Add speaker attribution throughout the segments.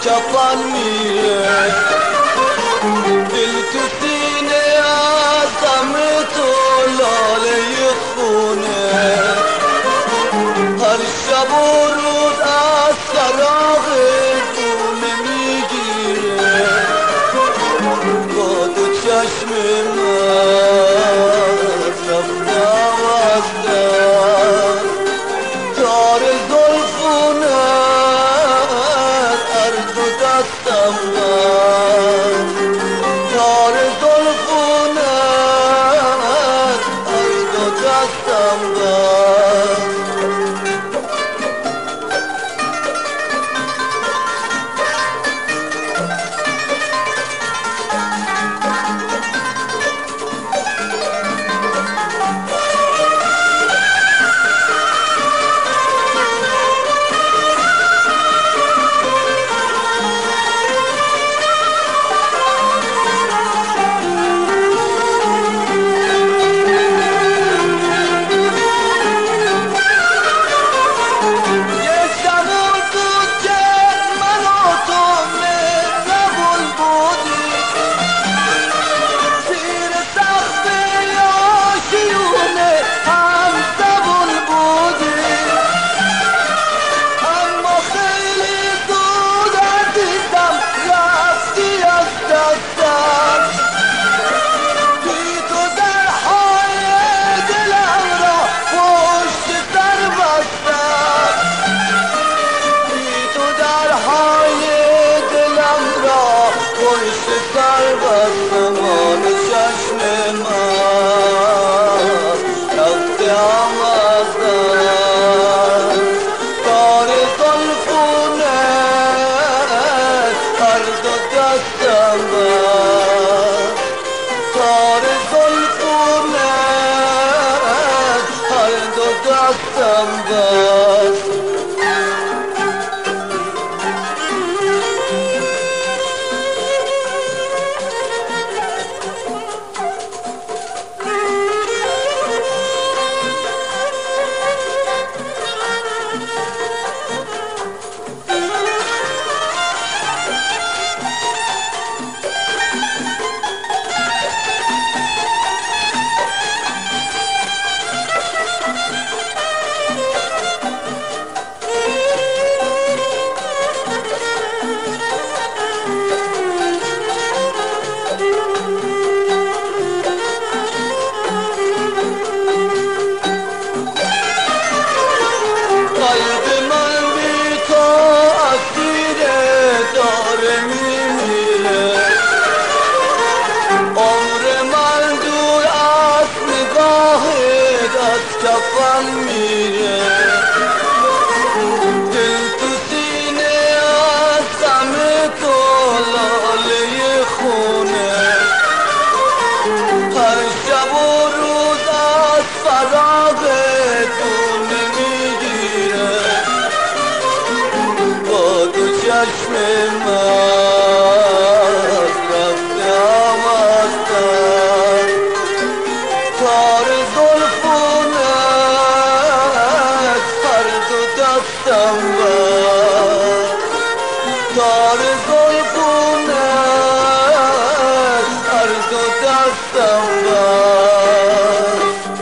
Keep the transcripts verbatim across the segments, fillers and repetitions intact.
Speaker 1: کفن میره، دل تو سینه ازم تو لاله خونه، هر شب و روز از فراغ خونه میگیره، با تو چشم من رفتم از در، تار زلفونت هر دو دستم من، تار زلفونت هر دو دستم من. زمان چشم من رفتم از در، تار زلفونت هر دو دستم من، تار زلفونت هر دو دستم من. کفن میره، دل تو سینه ازم تو لاله خونه، هر شب و روز از فراغ خونه میگیره، با تو چشم من رفتم از در، تار زلفونت هر دو دستم من، تار زلفونت هر دو دستم من.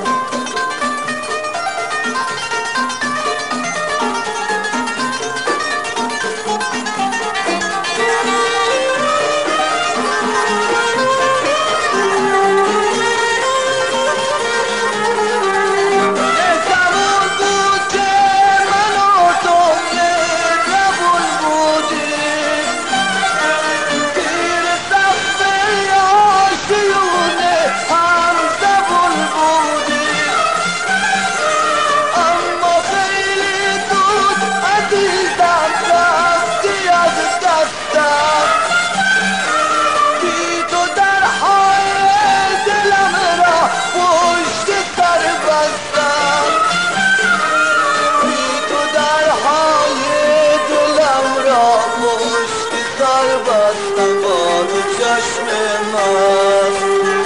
Speaker 1: چشم من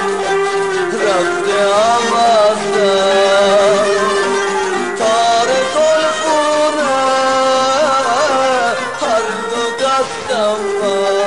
Speaker 1: رفته آمدن، تار زلفونه هر دو دستم var